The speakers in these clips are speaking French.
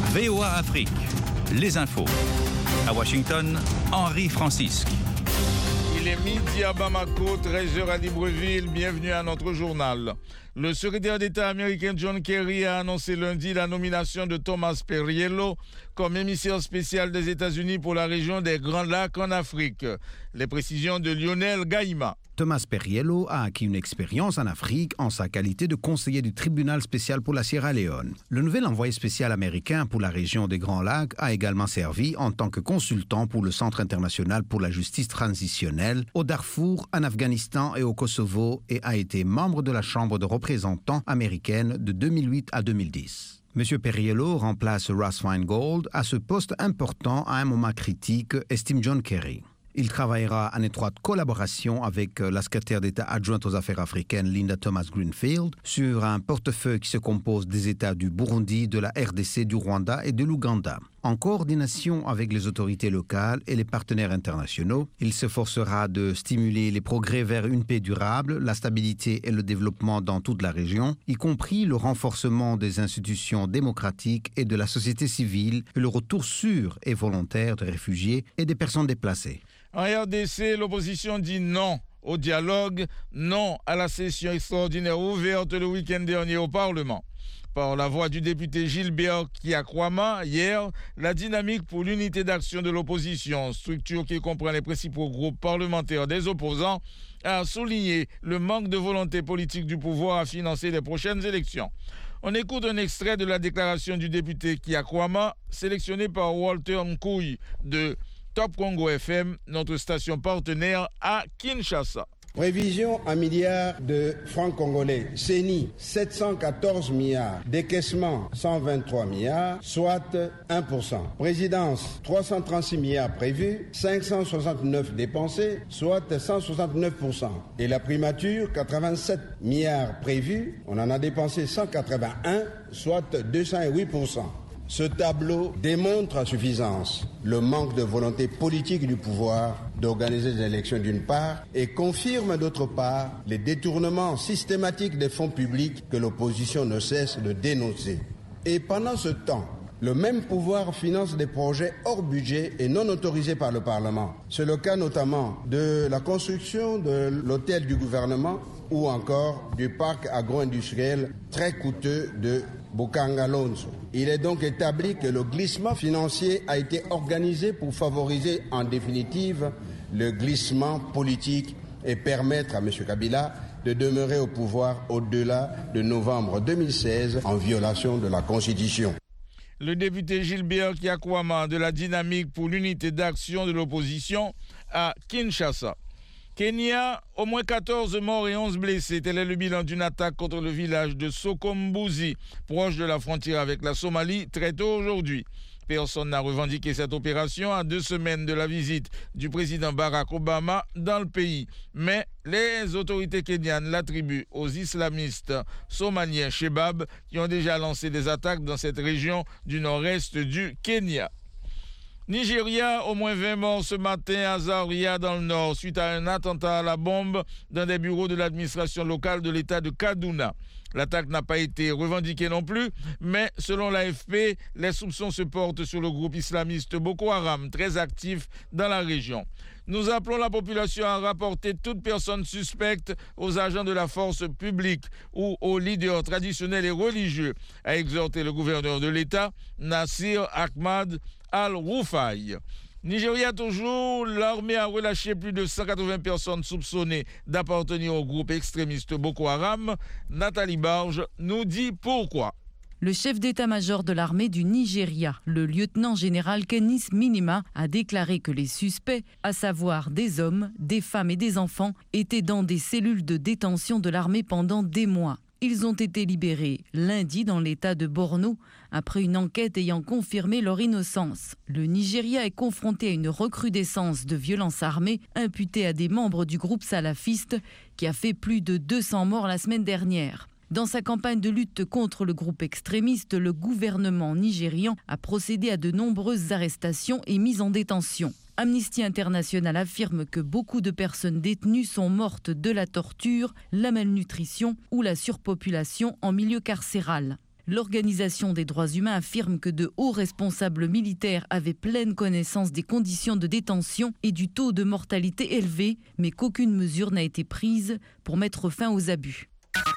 VOA Afrique, les infos. À Washington, Henri Francisque. Il est midi à Bamako, 13h à Libreville. Bienvenue à notre journal. Le secrétaire d'État américain John Kerry a annoncé lundi la nomination de Thomas Perriello comme émissaire spécial des États-Unis pour la région des Grands Lacs en Afrique. Les précisions de Lionel Gaïma. Thomas Perriello a acquis une expérience en Afrique en sa qualité de conseiller du tribunal spécial pour la Sierra Leone. Le nouvel envoyé spécial américain pour la région des Grands Lacs a également servi en tant que consultant pour le Centre international pour la justice transitionnelle au Darfour, en Afghanistan et au Kosovo et a été membre de la Chambre de représentants américaine de 2008 à 2010. M. Perriello remplace Russ Feingold à ce poste important à un moment critique, estime John Kerry. Il travaillera en étroite collaboration avec la secrétaire d'État adjointe aux affaires africaines Linda Thomas-Greenfield sur un portefeuille qui se compose des États du Burundi, de la RDC, du Rwanda et de l'Ouganda. En coordination avec les autorités locales et les partenaires internationaux, il s'efforcera de stimuler les progrès vers une paix durable, la stabilité et le développement dans toute la région, y compris le renforcement des institutions démocratiques et de la société civile et le retour sûr et volontaire des réfugiés et des personnes déplacées. En RDC, l'opposition dit non au dialogue, non à la session extraordinaire ouverte le week-end dernier au Parlement. Par la voix du député Gilbert Kiakwama, hier, la dynamique pour l'unité d'action de l'opposition, structure qui comprend les principaux groupes parlementaires des opposants, a souligné le manque de volonté politique du pouvoir à financer les prochaines élections. On écoute un extrait de la déclaration du député Kiakwama, sélectionné par Walter Nkouy de Top Congo FM, notre station partenaire à Kinshasa. Prévision en milliards de francs congolais. CENI, 714 milliards. Décaissement, 123 milliards, soit 1%. Présidence, 336 milliards prévus, 569 dépensés, soit 169%. Et la primature, 87 milliards prévus, on en a dépensé 181, soit 208%. Ce tableau démontre à suffisance le manque de volonté politique du pouvoir d'organiser des élections d'une part et confirme d'autre part les détournements systématiques des fonds publics que l'opposition ne cesse de dénoncer. Et pendant ce temps, le même pouvoir finance des projets hors budget et non autorisés par le Parlement. C'est le cas notamment de la construction de l'hôtel du gouvernement ou encore du parc agro-industriel très coûteux de Bukangalonzo. Il est donc établi que le glissement financier a été organisé pour favoriser en définitive le glissement politique et permettre à M. Kabila de demeurer au pouvoir au-delà de novembre 2016 en violation de la Constitution. Le député Gilbert Kiakwama de la dynamique pour l'unité d'action de l'opposition à Kinshasa. Kenya, au moins 14 morts et 11 blessés. Tel est le bilan d'une attaque contre le village de Sokombuzi, proche de la frontière avec la Somalie, très tôt aujourd'hui. Personne n'a revendiqué cette opération à 2 semaines de la visite du président Barack Obama dans le pays. Mais les autorités kenyanes l'attribuent aux islamistes somaliens Shebab qui ont déjà lancé des attaques dans cette région du nord-est du Kenya. Nigeria, au moins 20 morts ce matin à Zaria dans le nord suite à un attentat à la bombe dans des bureaux de l'administration locale de l'État de Kaduna. L'attaque n'a pas été revendiquée non plus, mais selon l'AFP, les soupçons se portent sur le groupe islamiste Boko Haram, très actif dans la région. Nous appelons la population à rapporter toute personne suspecte aux agents de la force publique ou aux leaders traditionnels et religieux, a exhorté le gouverneur de l'État, Nasir Ahmad Al-Rufai. Nigeria toujours, l'armée a relâché plus de 180 personnes soupçonnées d'appartenir au groupe extrémiste Boko Haram. Nathalie Barge nous dit pourquoi. Le chef d'état-major de l'armée du Nigeria, le lieutenant-général Kenis Minima, a déclaré que les suspects, à savoir des hommes, des femmes et des enfants, étaient dans des cellules de détention de l'armée pendant des mois. Ils ont été libérés lundi dans l'état de Borno, après une enquête ayant confirmé leur innocence. Le Nigeria est confronté à une recrudescence de violences armées imputées à des membres du groupe salafiste qui a fait plus de 200 morts la semaine dernière. Dans sa campagne de lutte contre le groupe extrémiste, le gouvernement nigérian a procédé à de nombreuses arrestations et mises en détention. Amnesty International affirme que beaucoup de personnes détenues sont mortes de la torture, la malnutrition ou la surpopulation en milieu carcéral. L'Organisation des droits humains affirme que de hauts responsables militaires avaient pleine connaissance des conditions de détention et du taux de mortalité élevé, mais qu'aucune mesure n'a été prise pour mettre fin aux abus.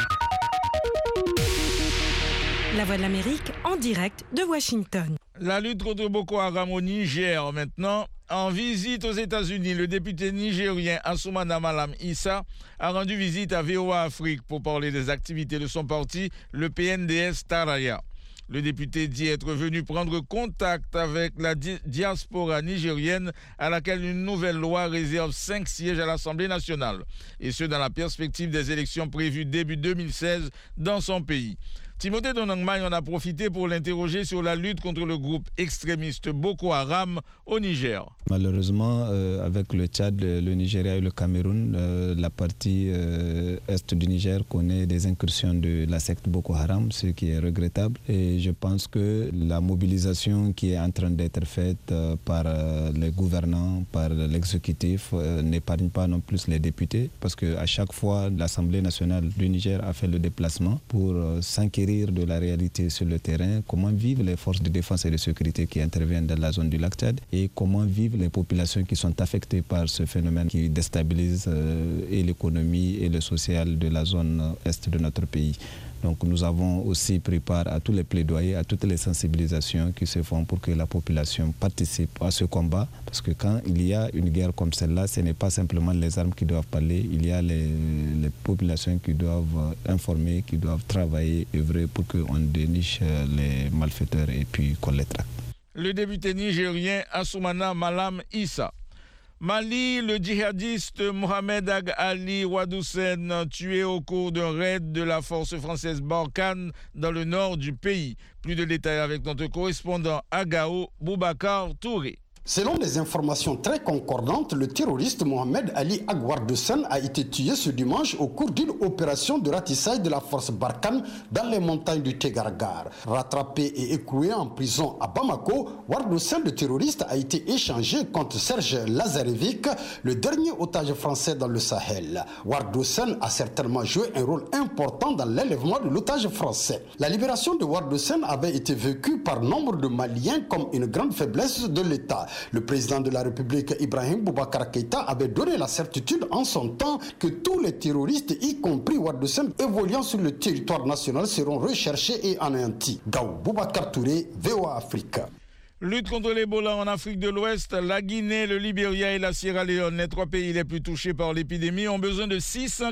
La Voix de l'Amérique en direct de Washington. La lutte contre Boko Haram au Niger maintenant. En visite aux États-Unis, le député nigérien Assoumana Malam Issa a rendu visite à VOA Afrique pour parler des activités de son parti, le PNDS Taraya. Le député dit être venu prendre contact avec la diaspora nigérienne à laquelle une nouvelle loi réserve 5 sièges à l'Assemblée nationale. Et ce, dans la perspective des élections prévues début 2016 dans son pays. Timothée Donangmai en a profité pour l'interroger sur la lutte contre le groupe extrémiste Boko Haram au Niger. Malheureusement, avec le Tchad, le Nigeria et le Cameroun, la partie est du Niger connaît des incursions de la secte Boko Haram, ce qui est regrettable. Et je pense que la mobilisation qui est en train d'être faite par les gouvernants, par l'exécutif, n'épargne pas non plus les députés, parce qu'à chaque fois, l'Assemblée nationale du Niger a fait le déplacement pour s'inquérir de la réalité sur le terrain, comment vivent les forces de défense et de sécurité qui interviennent dans la zone du lac Tchad et comment vivent les populations qui sont affectées par ce phénomène qui déstabilise et l'économie et le social de la zone est de notre pays. Donc nous avons aussi pris part à tous les plaidoyers, à toutes les sensibilisations qui se font pour que la population participe à ce combat. Parce que quand il y a une guerre comme celle-là, ce n'est pas simplement les armes qui doivent parler, il y a les populations qui doivent informer, qui doivent travailler, œuvrer pour qu'on déniche les malfaiteurs et puis qu'on les traque. Le député nigérien Assoumana Malam Issa. Mali, le djihadiste Mohamed Ag Ali Wadoussen, tué au cours d'un raid de la force française Barkhane dans le nord du pays. Plus de détails avec notre correspondant à Gao, Boubacar Touré. Selon des informations très concordantes, le terroriste Mohamed Ali Ag Wadoussen a été tué ce dimanche au cours d'une opération de ratissage de la force Barkhane dans les montagnes du Tegargar. Rattrapé et écroué en prison à Bamako, Wadoussen, le terroriste, a été échangé contre Serge Lazarevic, le dernier otage français dans le Sahel. Wadoussen a certainement joué un rôle important dans l'enlèvement de l'otage français. La libération de Wadoussen avait été vécue par nombre de Maliens comme une grande faiblesse de l'État. Le président de la République, Ibrahim Boubacar Keïta, avait donné la certitude en son temps que tous les terroristes, y compris Wadoussen, évoluant sur le territoire national, seront recherchés et anéantis. Gao Boubacar Touré, VOA Afrique. Lutte contre l'Ebola en Afrique de l'Ouest, la Guinée, le Libéria et la Sierra Leone, les 3 pays les plus touchés par l'épidémie, ont besoin de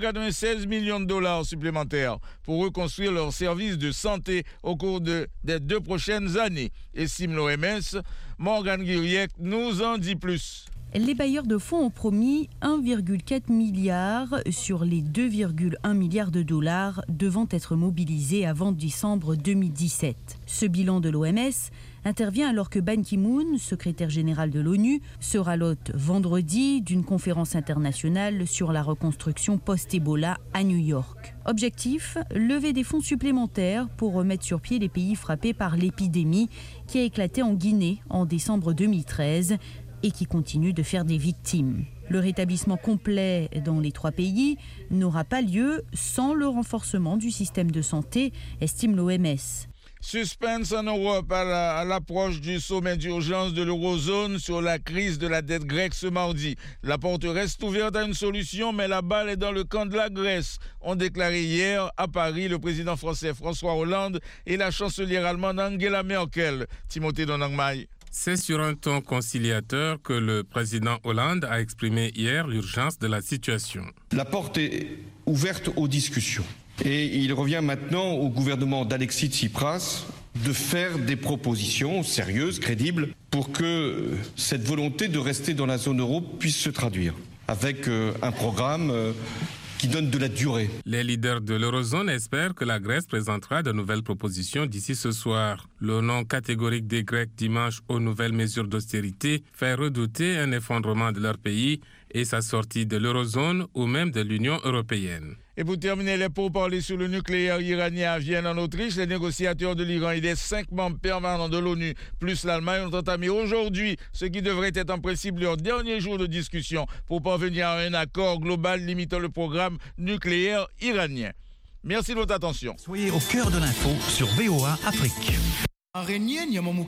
696 millions de dollars supplémentaires pour reconstruire leurs services de santé au cours des 2 prochaines années, estime l'OMS. Morgane Guiriec nous en dit plus. Les bailleurs de fonds ont promis 1,4 milliard sur les 2,1 milliards de dollars devant être mobilisés avant décembre 2017. Ce bilan de l'OMS intervient alors que Ban Ki-moon, secrétaire général de l'ONU, sera l'hôte vendredi d'une conférence internationale sur la reconstruction post-Ebola à New York. Objectif, lever des fonds supplémentaires pour remettre sur pied les pays frappés par l'épidémie qui a éclaté en Guinée en décembre 2013 et qui continue de faire des victimes. Le rétablissement complet dans les 3 pays n'aura pas lieu sans le renforcement du système de santé, estime l'OMS. Suspense en Europe à l'approche du sommet d'urgence de l'eurozone sur la crise de la dette grecque ce mardi. La porte reste ouverte à une solution, mais la balle est dans le camp de la Grèce, ont déclaré hier à Paris le président français François Hollande et la chancelière allemande Angela Merkel. Timothée Donangmai. C'est sur un ton conciliateur que le président Hollande a exprimé hier l'urgence de la situation. La porte est ouverte aux discussions. Et il revient maintenant au gouvernement d'Alexis Tsipras de faire des propositions sérieuses, crédibles, pour que cette volonté de rester dans la zone euro puisse se traduire avec un programme qui donne de la durée. Les leaders de l'eurozone espèrent que la Grèce présentera de nouvelles propositions d'ici ce soir. Le non catégorique des Grecs dimanche aux nouvelles mesures d'austérité fait redouter un effondrement de leur pays et sa sortie de l'eurozone ou même de l'Union européenne. Et pour terminer les pourparlers sur le nucléaire iranien à Vienne en Autriche, les négociateurs de l'Iran et des 5 membres permanents de l'ONU plus l'Allemagne ont entamé aujourd'hui ce qui devrait être en principe leur dernier jour de discussion pour parvenir à un accord global limitant le programme nucléaire iranien. Merci de votre attention. Soyez au cœur de l'info sur VOA Afrique.